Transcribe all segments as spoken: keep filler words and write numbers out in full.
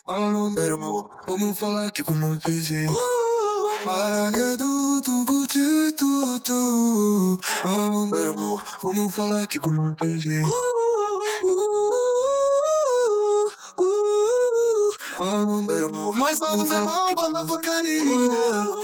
Fala meu irmão, vamos falar aqui como eu pensei. Para do tu curte tudo. Fala meu irmão, vamos falar aqui como eu pensei. Fala meu irmão, mas vamos falar aqui como eu porcaria.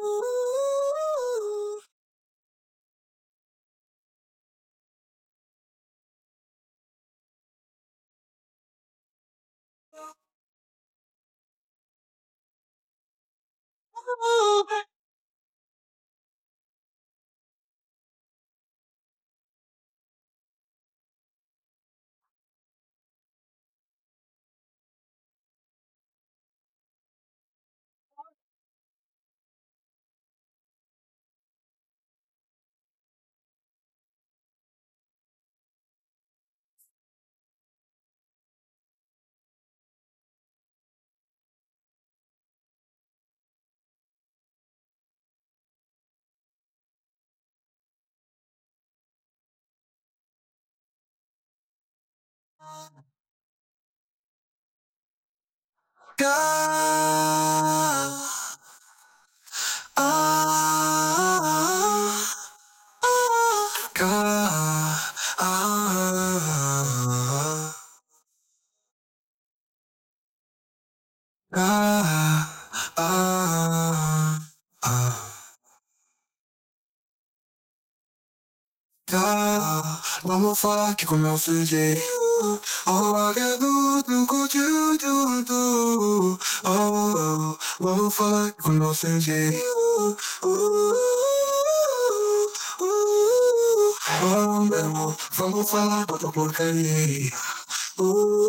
Vamos falar que como eu fiz. Oh, I get do do go do do do. Oh, vamos falar que como eu fiz. Oh, meu amor, vamos falar outra porcaria. Oh,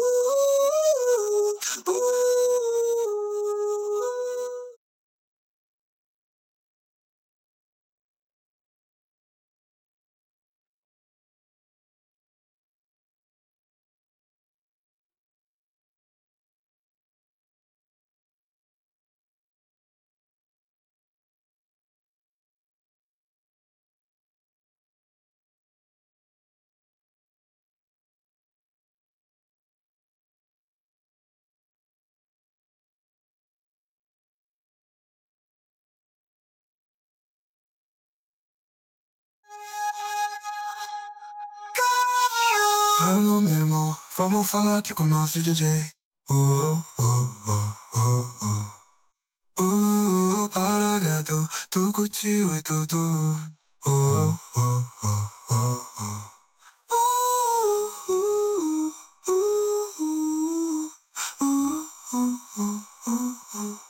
Alô, meu irmão, vamos falar que com o nosso D J. Oh, oh, oh, oh, oh. Uh, para gato, tu curtiu e tudo. Oh, oh, oh, oh, oh. Uh, uh, uh, uh, uh, uh, uh, uh.